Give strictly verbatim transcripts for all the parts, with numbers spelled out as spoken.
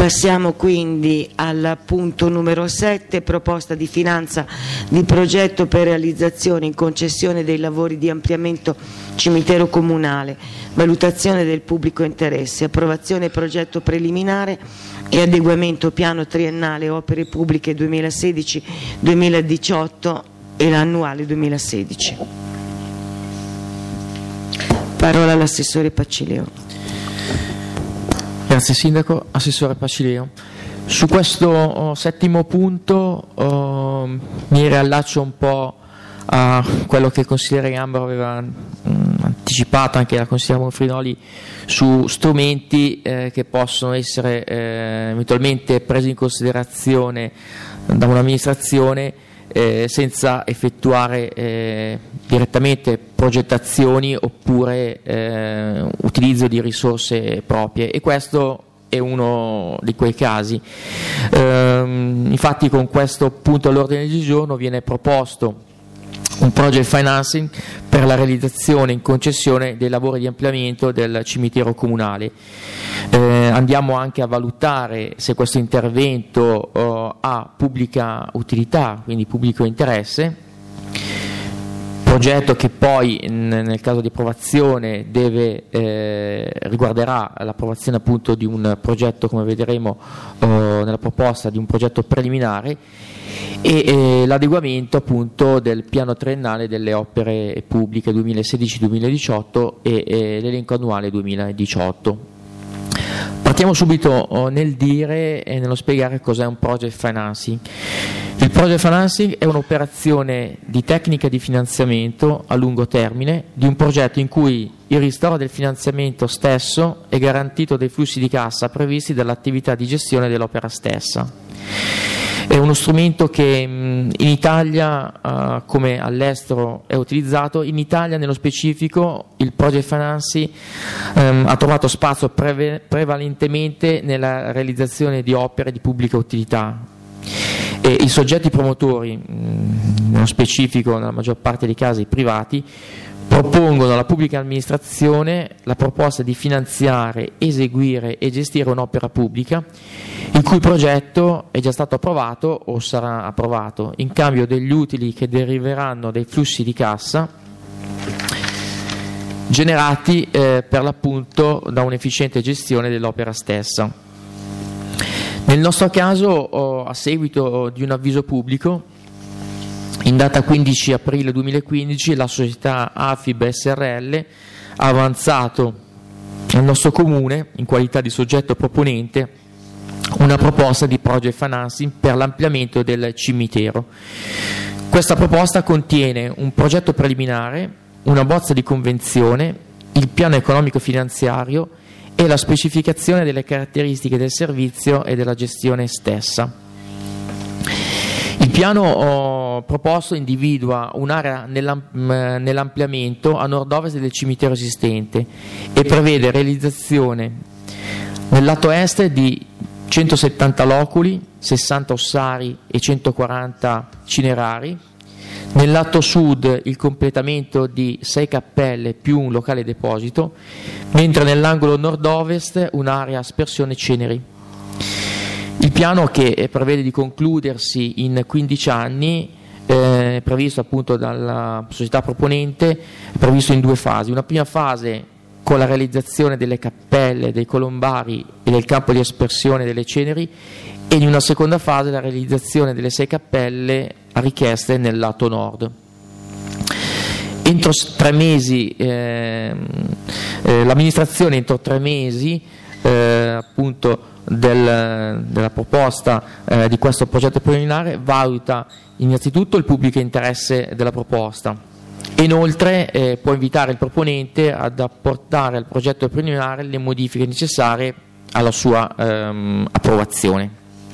Passiamo quindi al punto numero sette, proposta di finanza di progetto per realizzazione in concessione dei lavori di ampliamento cimitero comunale, valutazione del pubblico interesse, approvazione progetto preliminare e adeguamento piano triennale opere pubbliche duemilasedici duemiladiciotto e l'annuale duemilasedici. Parola all'assessore Pacileo. Grazie Sindaco. Assessore Pacileo. Su questo oh, settimo punto oh, mi riallaccio un po' a quello che il consigliere Gambaro aveva mh, anticipato, anche la consigliera Monfrinoli, su strumenti eh, che possono essere eh, eventualmente presi in considerazione da un'amministrazione eh, senza effettuare eh, direttamente progettazioni oppure eh, utilizzo di risorse proprie, e questo è uno di quei casi. Ehm, infatti con questo punto all'ordine del giorno viene proposto un project financing per la realizzazione in concessione dei lavori di ampliamento del cimitero comunale. Eh, andiamo anche a valutare se questo intervento eh, ha pubblica utilità, quindi pubblico interesse, progetto che poi nel caso di approvazione deve, eh, riguarderà l'approvazione appunto di un progetto, come vedremo eh, nella proposta, di un progetto preliminare, e eh, l'adeguamento appunto del piano triennale delle opere pubbliche duemilasedici duemiladiciotto e eh, l'elenco annuale duemiladiciotto. Partiamo subito oh, nel dire e nello spiegare cos'è un project financing. Il project financing è un'operazione di tecnica di finanziamento a lungo termine di un progetto in cui il ristoro del finanziamento stesso è garantito dai flussi di cassa previsti dall'attività di gestione dell'opera stessa. È uno strumento che in Italia, uh, come all'estero, è utilizzato. In Italia, nello specifico, il project financing um, ha trovato spazio preve- prevalentemente nella realizzazione di opere di pubblica utilità. E i soggetti promotori, mh, nello specifico, nella maggior parte dei casi privati, propongono alla pubblica amministrazione la proposta di finanziare, eseguire e gestire un'opera pubblica il cui progetto è già stato approvato o sarà approvato in cambio degli utili che deriveranno dai flussi di cassa generati eh, per l'appunto da un'efficiente gestione dell'opera stessa. Nel nostro caso, oh, a seguito di un avviso pubblico, in data quindici aprile duemilaquindici, la società Afib S R L ha avanzato al nostro comune, in qualità di soggetto proponente, una proposta di project financing per l'ampliamento del cimitero. Questa proposta contiene un progetto preliminare, una bozza di convenzione, il piano economico finanziario e la specificazione delle caratteristiche del servizio e della gestione stessa. Il piano oh, proposto individua un'area nell'am- nell'ampliamento a nord-ovest del cimitero esistente e prevede realizzazione nel lato est di centosettanta loculi, sessanta ossari e centoquaranta cinerari, nel lato sud il completamento di sei cappelle più un locale deposito, mentre nell'angolo nord-ovest un'area aspersione ceneri. Il piano, che prevede di concludersi in quindici anni, eh, previsto appunto dalla società proponente, è previsto in due fasi. Una prima fase con la realizzazione delle cappelle, dei colombari e del campo di aspersione delle ceneri, e in una seconda fase la realizzazione delle sei cappelle a richieste nel lato nord. Entro tre mesi, eh, eh, l'amministrazione entro tre mesi eh, appunto del, della proposta eh, di questo progetto preliminare valuta innanzitutto il pubblico interesse della proposta. Inoltre eh, può invitare il proponente ad apportare al progetto preliminare le modifiche necessarie alla sua ehm, approvazione.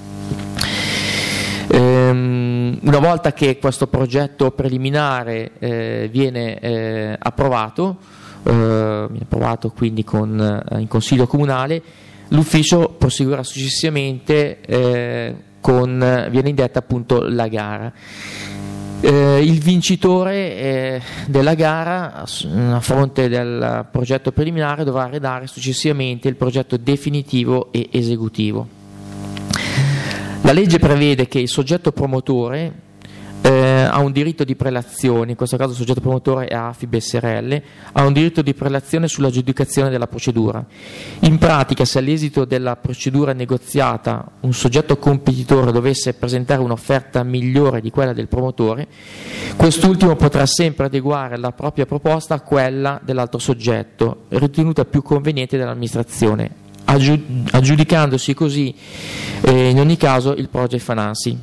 Ehm, una volta che questo progetto preliminare eh, viene eh, approvato, eh, viene approvato quindi con, eh, in Consiglio Comunale, l'ufficio proseguirà successivamente eh, con, viene indetta appunto la gara. Eh, il vincitore eh, della gara, a fronte del progetto preliminare, dovrà redare successivamente il progetto definitivo e esecutivo. La legge prevede che il soggetto promotore eh, ha un diritto di prelazione, in questo caso il soggetto promotore è A F I B S R L, ha un diritto di prelazione sull'aggiudicazione della procedura. In pratica, se all'esito della procedura negoziata un soggetto competitore dovesse presentare un'offerta migliore di quella del promotore, quest'ultimo potrà sempre adeguare la propria proposta a quella dell'altro soggetto, ritenuta più conveniente dall'amministrazione, aggiudicandosi così eh, in ogni caso il project financing.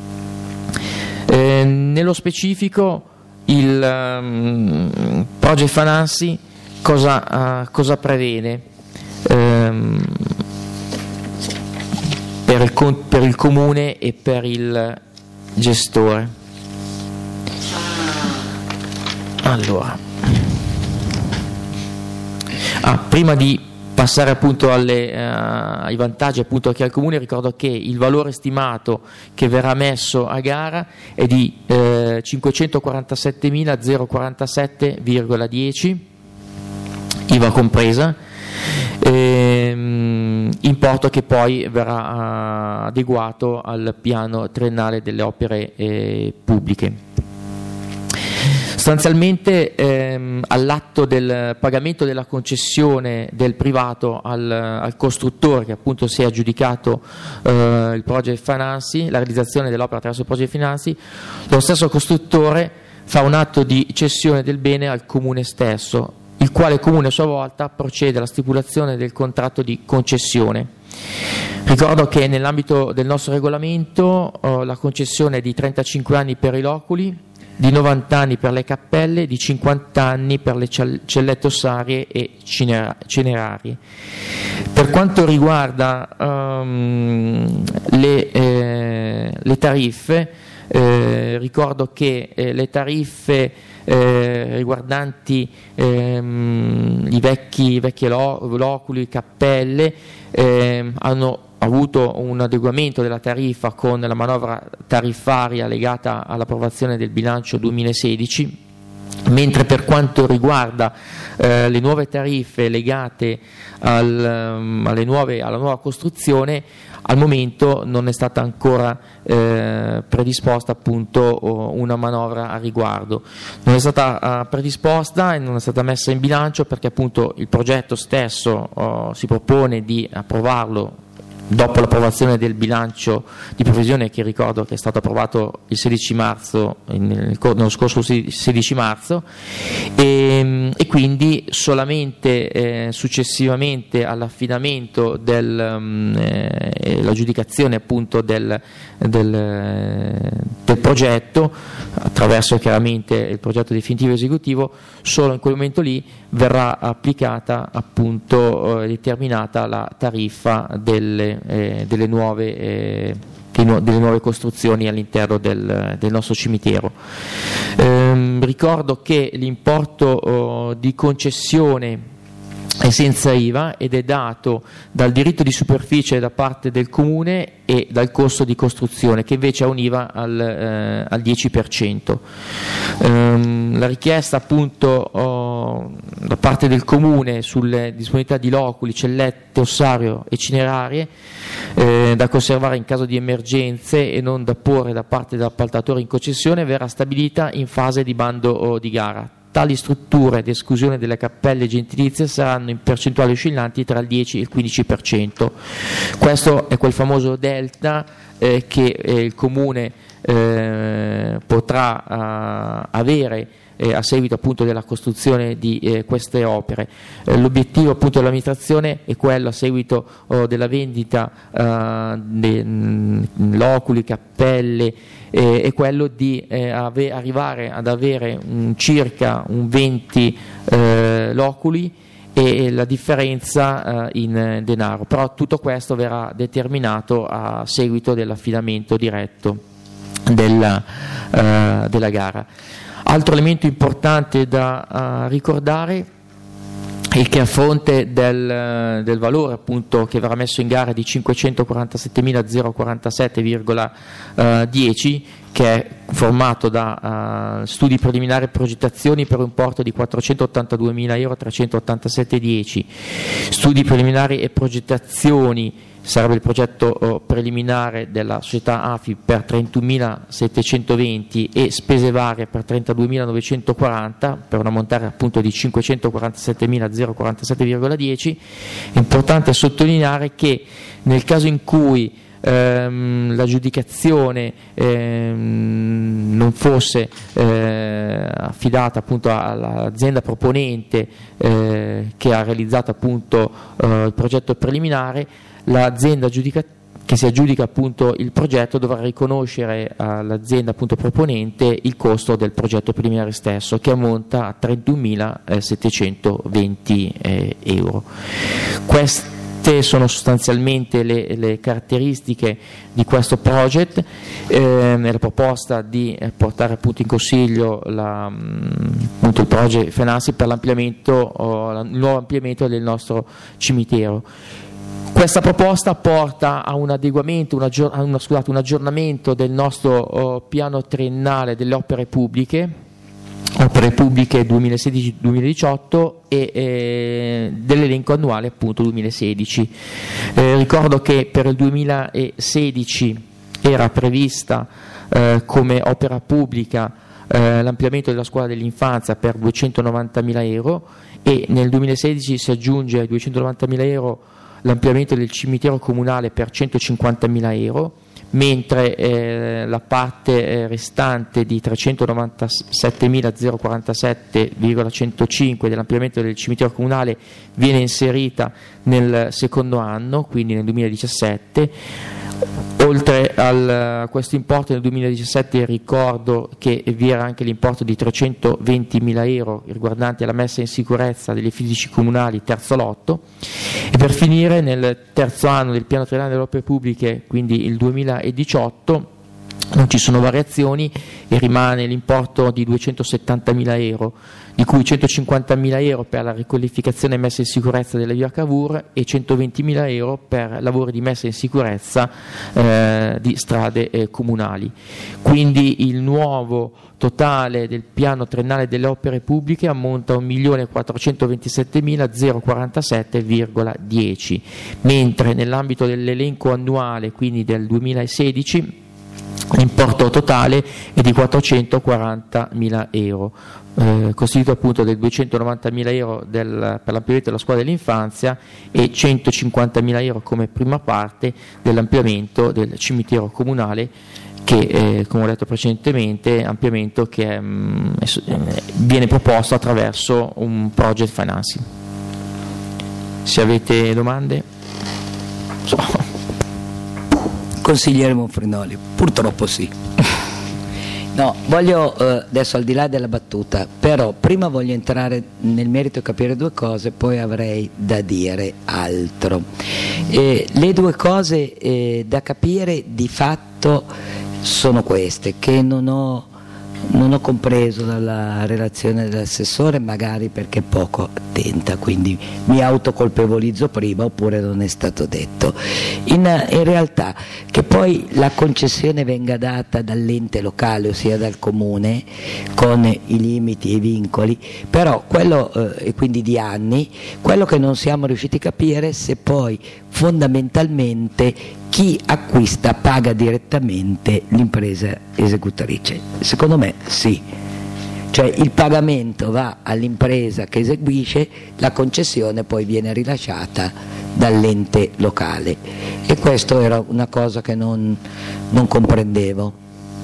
Eh, nello specifico il um, project financing cosa, uh, cosa prevede um, per, il, per il comune e per il gestore? Allora, ah, prima di passare appunto alle, uh, ai vantaggi appunto che ha il comune, ricordo che il valore stimato che verrà messo a gara è di eh, cinquecentoquarantasettemila quarantasette virgola dieci, I V A compresa, ehm, importo che poi verrà uh, adeguato al piano triennale delle opere eh, pubbliche. Sostanzialmente ehm, all'atto del pagamento della concessione del privato al, al costruttore che appunto si è aggiudicato eh, il project financing, la realizzazione dell'opera attraverso il project financing, lo stesso costruttore fa un atto di cessione del bene al comune stesso, il quale comune a sua volta procede alla stipulazione del contratto di concessione. Ricordo che nell'ambito del nostro regolamento eh, la concessione è di trentacinque anni per i loculi, di novanta anni per le cappelle, di cinquanta anni per le cellette ossarie e cinerarie. Per quanto riguarda um, le, eh, le tariffe, eh, ricordo che eh, le tariffe eh, riguardanti ehm, i vecchi, vecchi loculi, cappelle, eh, hanno avuto un adeguamento della tariffa con la manovra tariffaria legata all'approvazione del bilancio duemilasedici, mentre per quanto riguarda eh, le nuove tariffe legate al, um, alle nuove, alla nuova costruzione, al momento non è stata ancora eh, predisposta appunto una manovra a riguardo. Non è stata uh, predisposta e non è stata messa in bilancio perché appunto il progetto stesso uh, si propone di approvarlo dopo l'approvazione del bilancio di previsione, che ricordo che è stato approvato il sedici marzo, nello scorso sedici marzo, e, e quindi solamente eh, successivamente all'affidamento dell'aggiudicazione um, appunto del, del, del progetto, attraverso chiaramente il progetto definitivo esecutivo, solo in quel momento lì verrà applicata appunto eh, determinata la tariffa delle Eh, delle, nuove, eh, delle nuove costruzioni all'interno del, del nostro cimitero. Ehm, ricordo che l'importo oh, di concessione è senza I V A ed è dato dal diritto di superficie da parte del comune e dal costo di costruzione, che invece ha un I V A al, eh, al dieci per cento. Ehm, la richiesta appunto oh, da parte del comune sulle disponibilità di loculi, cellette, ossario e cinerarie eh, da conservare in caso di emergenze e non da porre da parte dell'appaltatore in concessione verrà stabilita in fase di bando oh, di gara. Tali strutture di esclusione delle cappelle gentilizie saranno in percentuali oscillanti tra il dieci e il quindici per cento. Questo è quel famoso delta eh, che eh, il comune eh, potrà eh, avere eh, a seguito appunto della costruzione di eh, queste opere. Eh, l'obiettivo appunto dell'amministrazione è quello, a seguito oh, della vendita eh, di mh, loculi, cappelle, eh, è quello di eh, ave- arrivare ad avere un, circa un venti eh, loculi e la differenza eh, in denaro, però tutto questo verrà determinato a seguito dell'affidamento diretto della, eh, della gara. Altro elemento importante da uh, ricordare è che a fronte del, del valore appunto che verrà messo in gara di cinquecentoquarantasettemila quarantasette virgola dieci, che è formato da uh, studi preliminari e progettazioni per un importo di quattrocentottantaduemila euro trecentottantasette virgola dieci, studi preliminari e progettazioni sarebbe il progetto oh, preliminare della società A F I per trentunomilasettecentoventi e spese varie per trentaduemilanovecentoquaranta, per un ammontare appunto di cinquecentoquarantasettemilazero quarantasette virgola dieci. È importante sottolineare che nel caso in cui ehm, l'aggiudicazione ehm, non fosse eh, affidata appunto all'azienda proponente eh, che ha realizzato appunto eh, il progetto preliminare, l'azienda aggiudicatrice che si aggiudica appunto il progetto dovrà riconoscere all'azienda appunto proponente il costo del progetto preliminare stesso, che ammonta a trentunomilasettecentoventi eh, euro. Queste sono sostanzialmente le, le caratteristiche di questo project. Eh, la proposta di portare appunto in consiglio la, appunto il project Fenassi per l'ampliamento o il nuovo ampliamento del nostro cimitero. Questa proposta porta a un adeguamento, un, aggior- a una, scusate, un aggiornamento del nostro oh, piano triennale delle opere pubbliche, opere pubbliche duemilasedici duemiladiciotto e eh, dell'elenco annuale appunto duemilasedici. Eh, ricordo che per il duemilasedici era prevista eh, come opera pubblica eh, l'ampliamento della scuola dell'infanzia per duecentonovantamila euro, e nel duemilasedici si aggiunge ai duecentonovantamila euro l'ampliamento del cimitero comunale per centocinquantamila euro, mentre eh, la parte eh, restante di trecentonovantasettemilaquarantasette virgola centocinque dell'ampliamento del cimitero comunale viene inserita nel secondo anno, quindi nel duemiladiciassette. Oltre a questo importo nel duemiladiciassette ricordo che vi era anche l'importo di trecentoventimila euro riguardanti la messa in sicurezza degli edifici comunali terzo lotto, e per finire nel terzo anno del piano triennale delle opere pubbliche, quindi il duemiladiciotto, non ci sono variazioni e rimane l'importo di duecentosettantamila euro, di cui centocinquantamila euro per la riqualificazione e messa in sicurezza della via Cavour e centoventimila euro per lavori di messa in sicurezza eh, di strade eh, comunali. Quindi il nuovo totale del piano triennale delle opere pubbliche ammonta a un milione quattrocentoventisettemilazero quarantasette virgola dieci, mentre nell'ambito dell'elenco annuale, quindi del duemilasedici, l'importo totale è di quattrocentoquarantamila euro, eh, costituito appunto del duecentonovantamila euro del, per l'ampliamento della scuola dell'infanzia e centocinquantamila euro come prima parte dell'ampliamento del cimitero comunale, che eh, come ho detto precedentemente, ampliamento che mh, viene proposto attraverso un project financing. Se avete domande? So. Consigliere Monfrinoli, purtroppo sì. No, voglio eh, adesso, al di là della battuta, però prima voglio entrare nel merito e capire due cose, poi avrei da dire altro. Eh, le due cose eh, da capire di fatto sono queste, che non ho non ho compreso dalla relazione dell'assessore, magari perché poco attenta, quindi mi autocolpevolizzo prima, oppure non è stato detto. In, in realtà che poi la concessione venga data dall'ente locale, ossia dal comune, con i limiti e i vincoli, però quello, eh, e quindi di anni, quello che non siamo riusciti a capire è se poi fondamentalmente chi acquista paga direttamente l'impresa esecutrice. Secondo me sì, cioè il pagamento va all'impresa che eseguisce, la concessione poi viene rilasciata dall'ente locale, e questo era una cosa che non, non comprendevo.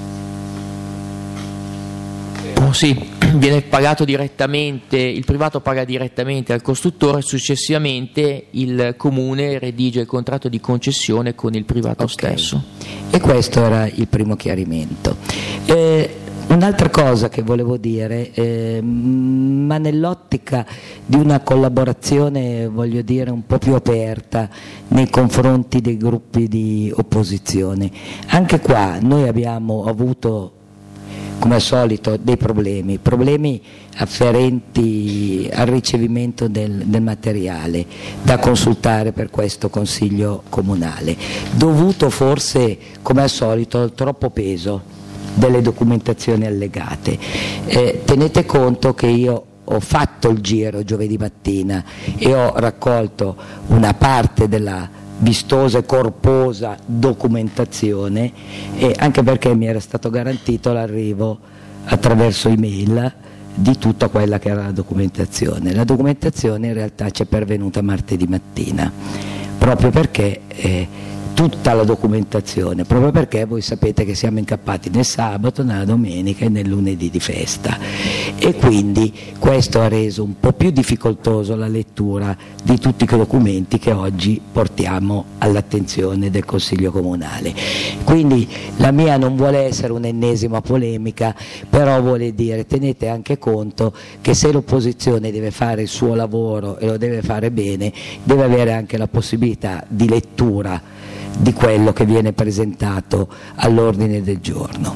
Oh, sì, viene pagato direttamente, il privato paga direttamente al costruttore, successivamente il comune redige il contratto di concessione con il privato okay. stesso. E questo era il primo chiarimento. Eh, un'altra cosa che volevo dire, eh, ma nell'ottica di una collaborazione, voglio dire, un po' più aperta nei confronti dei gruppi di opposizione, anche qua noi abbiamo avuto, come al solito, dei problemi, problemi afferenti al ricevimento del, del materiale da consultare per questo consiglio comunale, dovuto forse, come al solito, al troppo peso delle documentazioni allegate. Eh, tenete conto che io ho fatto il giro giovedì mattina e ho raccolto una parte della vistosa e corposa documentazione, e anche perché mi era stato garantito l'arrivo attraverso email di tutta quella che era la documentazione. La documentazione in realtà ci è pervenuta martedì mattina, proprio perché eh, tutta la documentazione, proprio perché voi sapete che siamo incappati nel sabato, nella domenica e nel lunedì di festa, e quindi questo ha reso un po' più difficoltoso la lettura di tutti i documenti che oggi portiamo all'attenzione del Consiglio Comunale. Quindi la mia non vuole essere un'ennesima polemica, però vuole dire: tenete anche conto che se l'opposizione deve fare il suo lavoro e lo deve fare bene, deve avere anche la possibilità di lettura di quello che viene presentato all'ordine del giorno.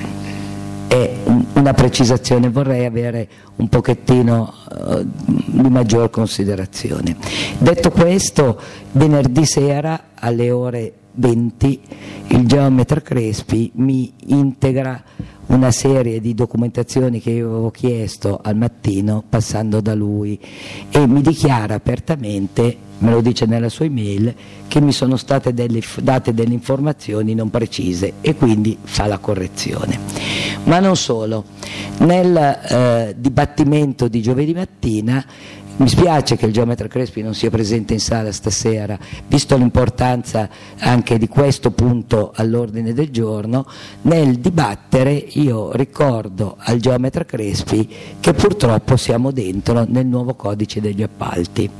È un, una precisazione, vorrei avere un pochettino uh, di maggior considerazione. Detto questo, venerdì sera alle ore venti il geometra Crespi mi integra una serie di documentazioni che io avevo chiesto al mattino passando da lui, e mi dichiara apertamente, me lo dice nella sua email, che mi sono state delle, date delle informazioni non precise, e quindi fa la correzione. Ma non solo, nel eh, dibattimento di giovedì mattina mi spiace che il geometra Crespi non sia presente in sala stasera, visto l'importanza anche di questo punto all'ordine del giorno. Nel dibattere io ricordo al geometra Crespi che purtroppo siamo dentro nel nuovo codice degli appalti.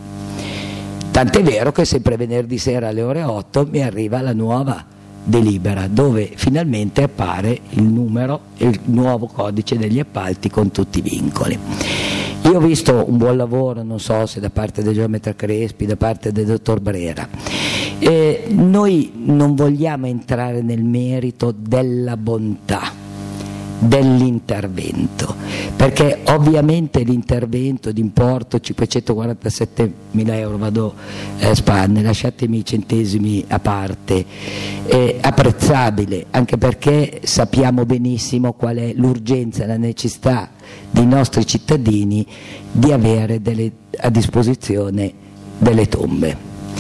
Tant'è vero che sempre venerdì sera alle ore otto mi arriva la nuova delibera, dove finalmente appare il numero e il nuovo codice degli appalti con tutti i vincoli. Io ho visto un buon lavoro, non so se da parte del geometra Crespi, da parte del dottor Brera. Eh, noi non vogliamo entrare nel merito della bontà dell'intervento, perché ovviamente l'intervento di importo cinquecentoquarantasettemila euro, vado a spanne, lasciatemi i centesimi a parte, è apprezzabile, anche perché sappiamo benissimo qual è l'urgenza e la necessità dei nostri cittadini di avere delle, a disposizione delle tombe.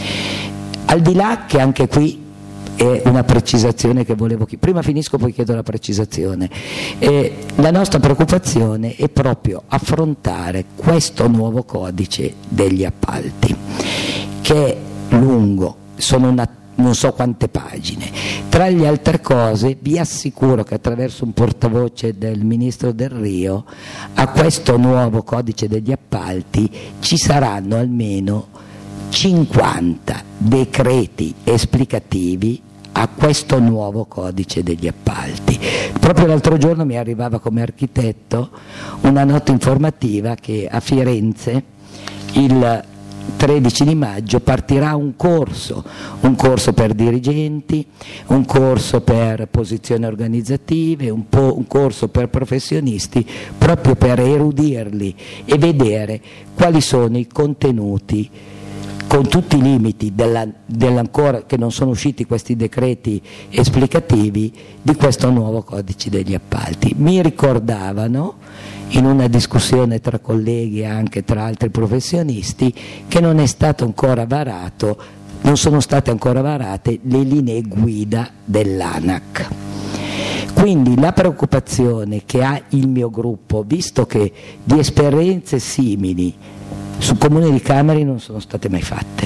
Al di là che anche qui è una precisazione che volevo chiedere, prima finisco poi chiedo la precisazione, eh, la nostra preoccupazione è proprio affrontare questo nuovo codice degli appalti, che è lungo, sono una non so quante pagine. Tra le altre cose vi assicuro che attraverso un portavoce del ministro Del Rio a questo nuovo codice degli appalti ci saranno almeno cinquanta decreti esplicativi a questo nuovo codice degli appalti. Proprio l'altro giorno mi arrivava come architetto una nota informativa che a Firenze il tredici di maggio partirà un corso, un corso per dirigenti, un corso per posizioni organizzative, un, po', un corso per professionisti, proprio per erudirli e vedere quali sono i contenuti, con tutti i limiti della, dell'ancora che non sono usciti questi decreti esplicativi di questo nuovo codice degli appalti. Mi ricordavano in una discussione tra colleghi e anche tra altri professionisti che non è stato ancora varato, non sono state ancora varate le linee guida dell'ANAC. Quindi la preoccupazione che ha il mio gruppo, visto che di esperienze simili sul Comune di Cameri non sono state mai fatte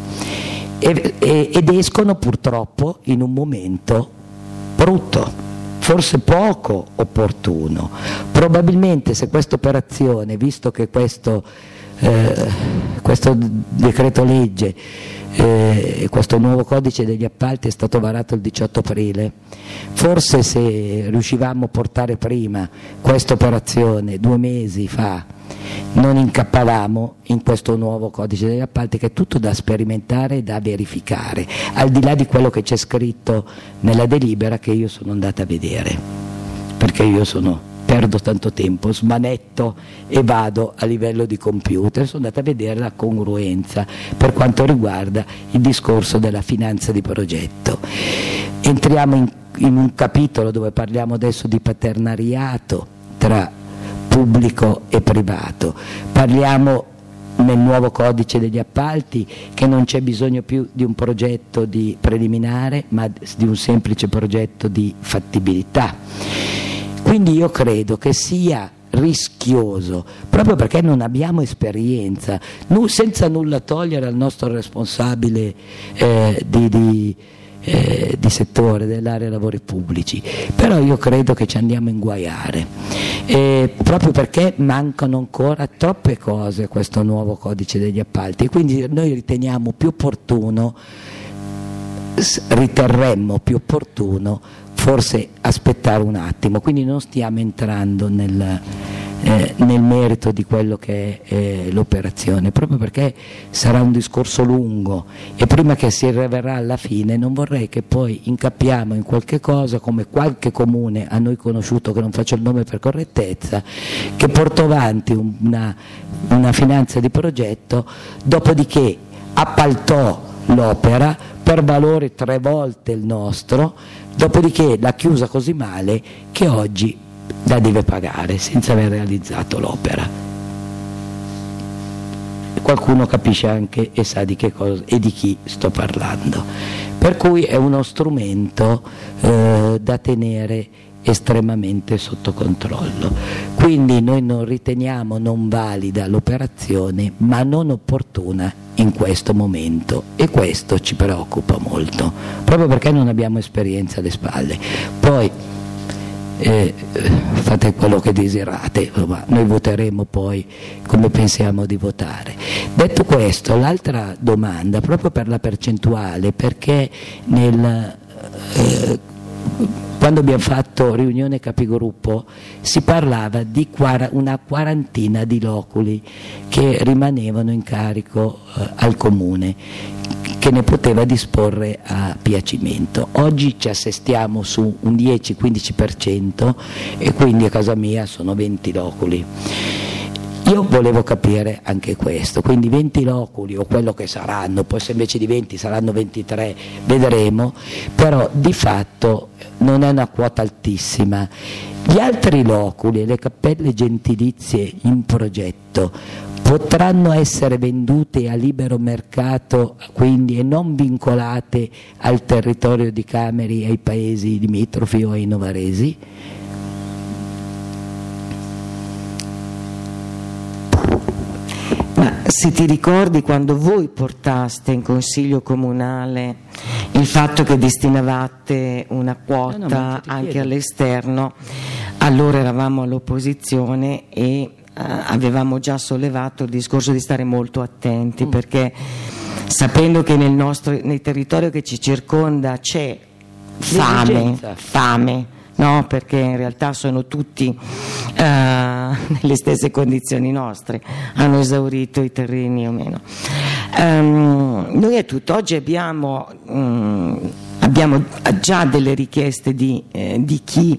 e, e, ed escono purtroppo in un momento brutto, forse poco opportuno. Probabilmente se questa operazione, visto che questo, eh, questo decreto legge, eh, questo nuovo codice degli appalti è stato varato il diciotto aprile, forse se riuscivamo a portare prima questa operazione due mesi fa non incappavamo in questo nuovo codice degli appalti, che è tutto da sperimentare e da verificare, al di là di quello che c'è scritto nella delibera che io sono andata a vedere, perché io sono, perdo tanto tempo, smanetto e vado a livello di computer, sono andata a vedere la congruenza per quanto riguarda il discorso della finanza di progetto. Entriamo in, in un capitolo dove parliamo adesso di partenariato tra pubblico e privato, parliamo nel nuovo codice degli appalti che non c'è bisogno più di un progetto di preliminare, ma di un semplice progetto di fattibilità. Quindi io credo che sia rischioso, proprio perché non abbiamo esperienza, senza nulla togliere al nostro responsabile eh, di, di Eh, di settore dell'area lavori pubblici, però io credo che ci andiamo a inguaiare, eh, proprio perché mancano ancora troppe cose a questo nuovo codice degli appalti, quindi noi riteniamo più opportuno riterremmo più opportuno forse aspettare un attimo, quindi non stiamo entrando nel Eh, nel merito di quello che è eh, l'operazione, proprio perché sarà un discorso lungo e prima che si arriverà alla fine non vorrei che poi incappiamo in qualche cosa come qualche comune a noi conosciuto, che non faccio il nome per correttezza, che portò avanti una, una finanza di progetto, dopodiché appaltò l'opera per valore tre volte il nostro, dopodiché l'ha chiusa così male che oggi la deve pagare senza aver realizzato l'opera. Qualcuno capisce anche e sa di che cosa e di chi sto parlando, per cui è uno strumento eh, da tenere estremamente sotto controllo. Quindi noi non riteniamo non valida l'operazione, ma non opportuna in questo momento, e questo ci preoccupa molto, proprio perché non abbiamo esperienza alle spalle. Poi Eh, fate quello che desiderate, ma noi voteremo poi come pensiamo di votare. Detto questo, l'altra domanda, proprio per la percentuale, perché nel, eh, quando abbiamo fatto riunione capigruppo si parlava di una quarantina di loculi che rimanevano in carico eh, al comune, che ne poteva disporre a piacimento. Oggi ci assestiamo su un dieci quindici per cento e quindi a casa mia sono venti loculi. Io volevo capire anche questo, quindi venti loculi o quello che saranno, poi se invece di venti saranno ventitré vedremo, però di fatto non è una quota altissima. Gli altri loculi e le cappelle gentilizie in progetto potranno essere vendute a libero mercato, quindi, e non vincolate al territorio di Cameri, ai paesi limitrofi o ai novaresi? Ma se ti ricordi quando voi portaste in consiglio comunale il fatto che destinavate una quota no, no, anche all'esterno, allora eravamo all'opposizione e Uh, avevamo già sollevato il discorso di stare molto attenti, mm. perché sapendo che nel nostro, nel territorio che ci circonda c'è fame, fame, no? Perché in realtà sono tutti uh, nelle stesse condizioni nostre, hanno esaurito i terreni o meno. Um, noi a tutt'oggi abbiamo um, abbiamo già delle richieste di, eh, di chi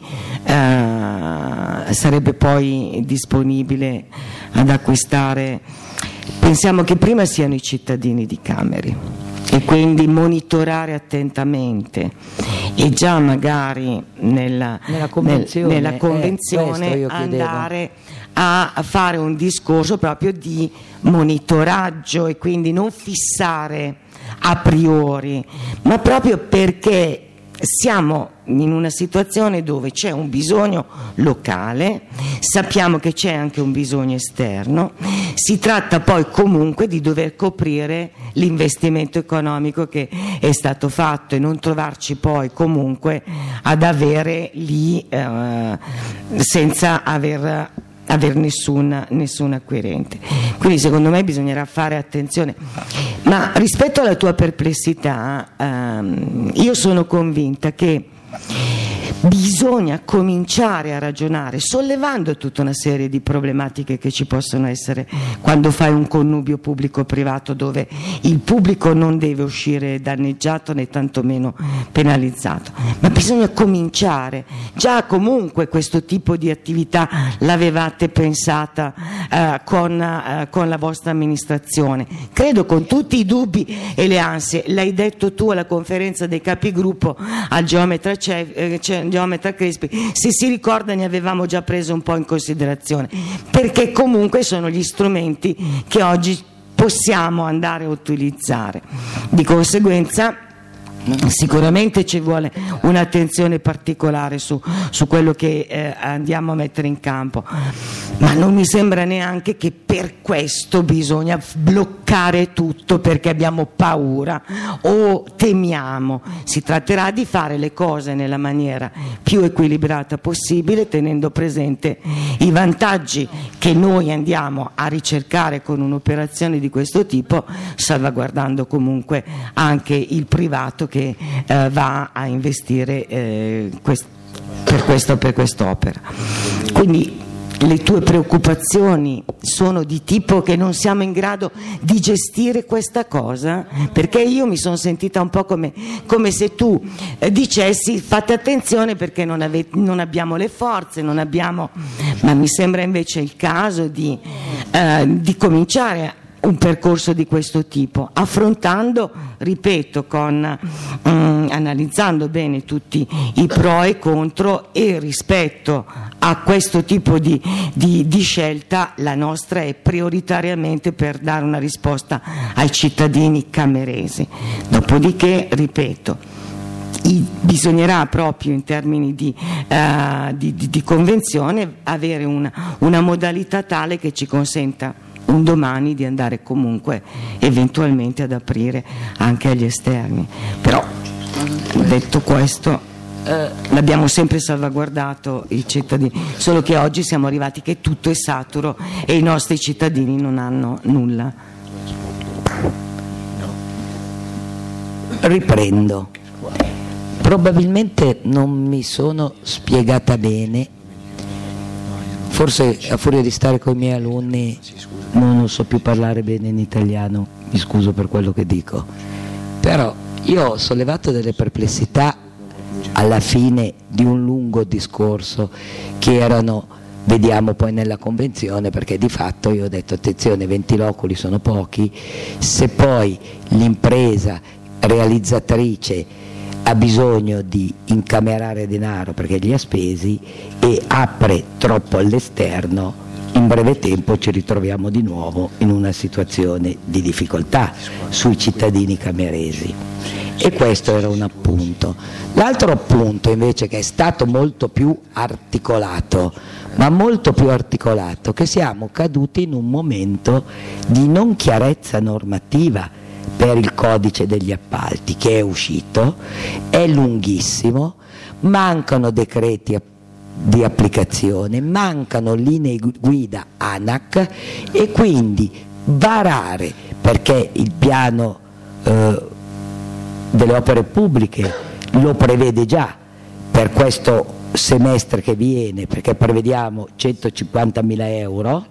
eh, sarebbe poi disponibile ad acquistare. Pensiamo che prima siano i cittadini di Cameri e quindi monitorare attentamente e già magari nella, nella convenzione, nel, nella convenzione eh, andare a fare un discorso proprio di monitoraggio e quindi non fissare a priori, ma proprio perché siamo in una situazione dove c'è un bisogno locale, sappiamo che c'è anche un bisogno esterno, si tratta poi comunque di dover coprire l'investimento economico che è stato fatto e non trovarci poi comunque ad avere lì eh, senza aver aver nessun, nessun acquirente. Quindi secondo me bisognerà fare attenzione. Ma rispetto alla tua perplessità, ehm, io sono convinta che bisogna cominciare a ragionare sollevando tutta una serie di problematiche che ci possono essere quando fai un connubio pubblico-privato dove il pubblico non deve uscire danneggiato né tantomeno penalizzato, ma bisogna cominciare. Già comunque questo tipo di attività l'avevate pensata eh, con, eh, con la vostra amministrazione, credo con tutti i dubbi e le ansie, l'hai detto tu alla conferenza dei capigruppo al geometra Ce- eh, Ce- geometra Crespi, se si ricorda ne avevamo già preso un po' in considerazione, perché comunque sono gli strumenti che oggi possiamo andare a utilizzare. Di conseguenza sicuramente ci vuole un'attenzione particolare su, su quello che eh, andiamo a mettere in campo, ma non mi sembra neanche che per questo bisogna bloccare tutto perché abbiamo paura o temiamo. Si tratterà di fare le cose nella maniera più equilibrata possibile, tenendo presente i vantaggi che noi andiamo a ricercare con un'operazione di questo tipo, salvaguardando comunque anche il privato che che eh, va a investire eh, quest- per questo, per quest'opera. Quindi le tue preoccupazioni sono di tipo che non siamo in grado di gestire questa cosa? Perché io mi sono sentita un po' come, come se tu eh, dicessi fate attenzione perché non, ave- non abbiamo le forze, non abbiamo... ma mi sembra invece il caso di, eh, di cominciare un percorso di questo tipo, affrontando, ripeto, con, um, analizzando bene tutti i pro e contro, e rispetto a questo tipo di, di, di scelta la nostra è prioritariamente per dare una risposta ai cittadini cameresi. Dopodiché, ripeto, bisognerà proprio in termini di, uh, di, di, di convenzione avere una, una modalità tale che ci consenta un domani di andare comunque eventualmente ad aprire anche agli esterni. Però detto questo eh, l'abbiamo sempre salvaguardato i cittadini, solo che oggi siamo arrivati che tutto è saturo e i nostri cittadini non hanno nulla. Riprendo. Probabilmente non mi sono spiegata bene, forse a furia di stare con i miei alunni non so più parlare bene in italiano, mi scuso per quello che dico, però io ho sollevato delle perplessità alla fine di un lungo discorso che erano, vediamo poi nella convenzione, perché di fatto io ho detto attenzione, venti loculi sono pochi, se poi l'impresa realizzatrice ha bisogno di incamerare denaro perché li ha spesi e apre troppo all'esterno, in breve tempo ci ritroviamo di nuovo in una situazione di difficoltà sui cittadini cameresi. E questo era un appunto. L'altro appunto invece, che è stato molto più articolato, ma molto più articolato, che siamo caduti in un momento di non chiarezza normativa per il codice degli appalti che è uscito, è lunghissimo, mancano decreti appalti di applicazione, mancano linee guida ANAC e quindi varare, perché il piano eh, delle opere pubbliche lo prevede già per questo semestre che viene, perché prevediamo centocinquantamila euro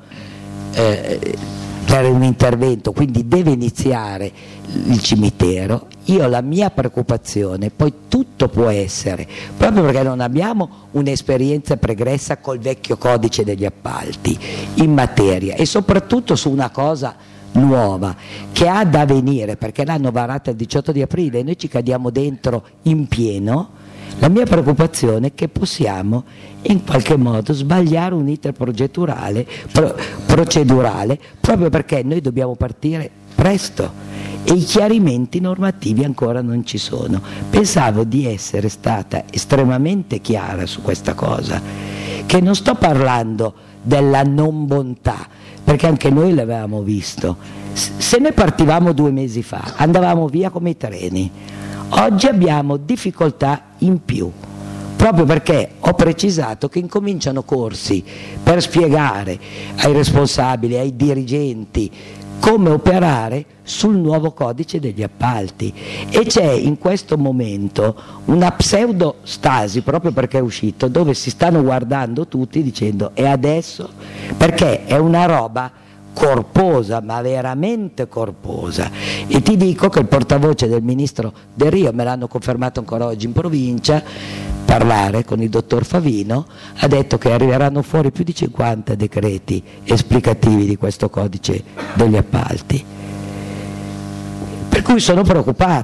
eh, per un intervento, quindi deve iniziare il cimitero. Io la mia preoccupazione, poi tutto può essere, proprio perché non abbiamo un'esperienza pregressa col vecchio codice degli appalti in materia e soprattutto su una cosa nuova che ha da venire, perché l'hanno varata il diciotto di aprile e noi ci cadiamo dentro in pieno. La mia preoccupazione è che possiamo in qualche modo sbagliare un iter procedurale, pro, procedurale proprio perché noi dobbiamo partire presto e i chiarimenti normativi ancora non ci sono. Pensavo di essere stata estremamente chiara su questa cosa, che non sto parlando della non bontà, perché anche noi l'avevamo visto. Se ne partivamo due mesi fa, andavamo via come i treni. Oggi abbiamo difficoltà in più, proprio perché ho precisato che incominciano corsi per spiegare ai responsabili, ai dirigenti come operare sul nuovo codice degli appalti, e c'è in questo momento una pseudo stasi, proprio perché è uscito, dove si stanno guardando tutti dicendo e adesso, perché è una roba corposa, ma veramente corposa. E ti dico che il portavoce del ministro Del Rio, me l'hanno confermato ancora oggi in provincia, parlare con il dottor Favino, ha detto che arriveranno fuori più di cinquanta decreti esplicativi di questo codice degli appalti. Per cui sono preoccupata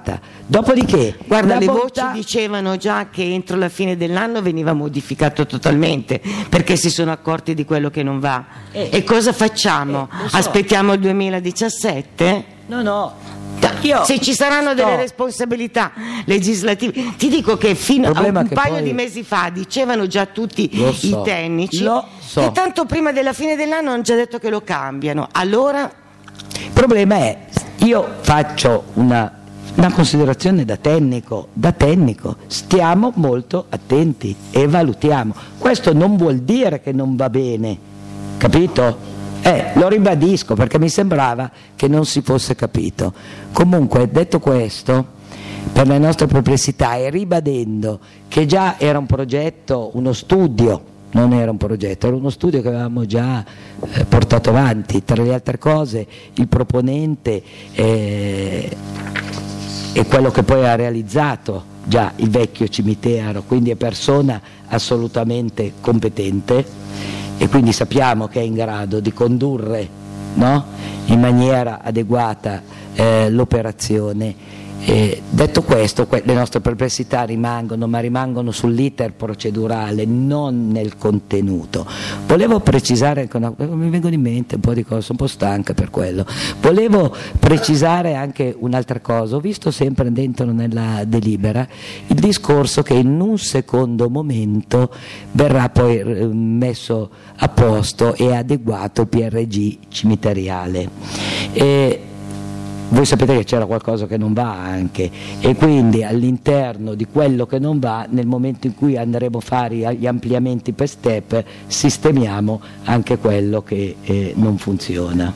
Dopodiché, guarda, le bontà... voci dicevano già che entro la fine dell'anno veniva modificato totalmente, perché si sono accorti di quello che non va. Eh, e cosa facciamo? Eh, so. Aspettiamo il duemiladiciassette? No, no. Io se ci saranno delle responsabilità legislative, ti dico che fino a un paio poi... di mesi fa dicevano già tutti lo so, i tecnici lo so. che tanto prima della fine dell'anno hanno già detto che lo cambiano. Allora il problema è, io faccio una, una considerazione da tecnico, da tecnico, stiamo molto attenti e valutiamo. Questo non vuol dire che non va bene, capito? Eh, lo ribadisco perché mi sembrava che non si fosse capito. Comunque, detto questo, per le nostre perplessità e ribadendo che già era un progetto, uno studio, non era un progetto, era uno studio che avevamo già eh, portato avanti, tra le altre cose il proponente eh, è quello che poi ha realizzato già il vecchio cimitero, quindi è persona assolutamente competente. E quindi sappiamo che è in grado di condurre, no? in maniera adeguata eh, l'operazione. Eh, detto questo, que- le nostre perplessità rimangono, ma rimangono sull'iter procedurale, non nel contenuto. Volevo precisare anche una, mi vengono in mente un po' di cose, sono un po' stanca per quello. Volevo precisare anche un'altra cosa. Ho visto sempre dentro nella delibera il discorso che in un secondo momento verrà poi eh, messo a posto e adeguato il P R G cimiteriale. Eh, Voi sapete che c'era qualcosa che non va anche, e quindi all'interno di quello che non va, nel momento in cui andremo a fare gli ampliamenti per step, sistemiamo anche quello che eh, non funziona.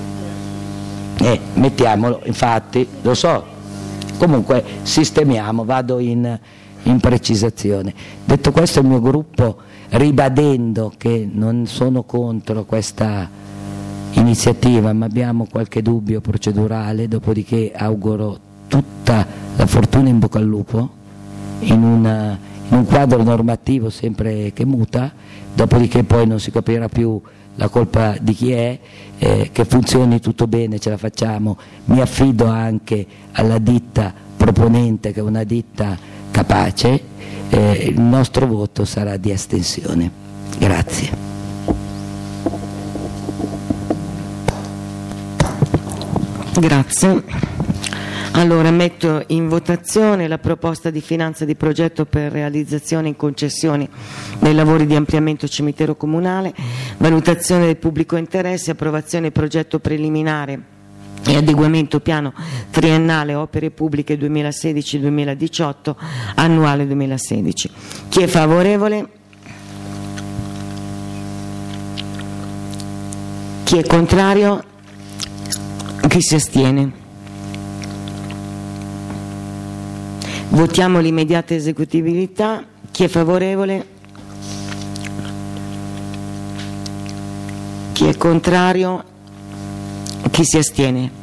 Eh, mettiamolo, infatti, lo so, comunque sistemiamo, vado in, in precisazione. Detto questo, il mio gruppo, ribadendo che non sono contro questa iniziativa, ma abbiamo qualche dubbio procedurale, dopodiché auguro tutta la fortuna, in bocca al lupo, in, una, in un quadro normativo sempre che muta, dopodiché poi non si capirà più la colpa di chi è, eh, che funzioni tutto bene, ce la facciamo. Mi affido anche alla ditta proponente, che è una ditta capace. Eh, il nostro voto sarà di astensione. Grazie. Grazie. Allora metto in votazione la proposta di finanza di progetto per realizzazione in concessioni dei lavori di ampliamento cimitero comunale, valutazione del pubblico interesse, approvazione progetto preliminare e adeguamento piano triennale opere pubbliche duemilasedici duemiladiciotto, annuale duemilasedici. Chi è favorevole? Chi è contrario? Chi si astiene? Votiamo l'immediata esecutività. Chi è favorevole? Chi è contrario? Chi si astiene?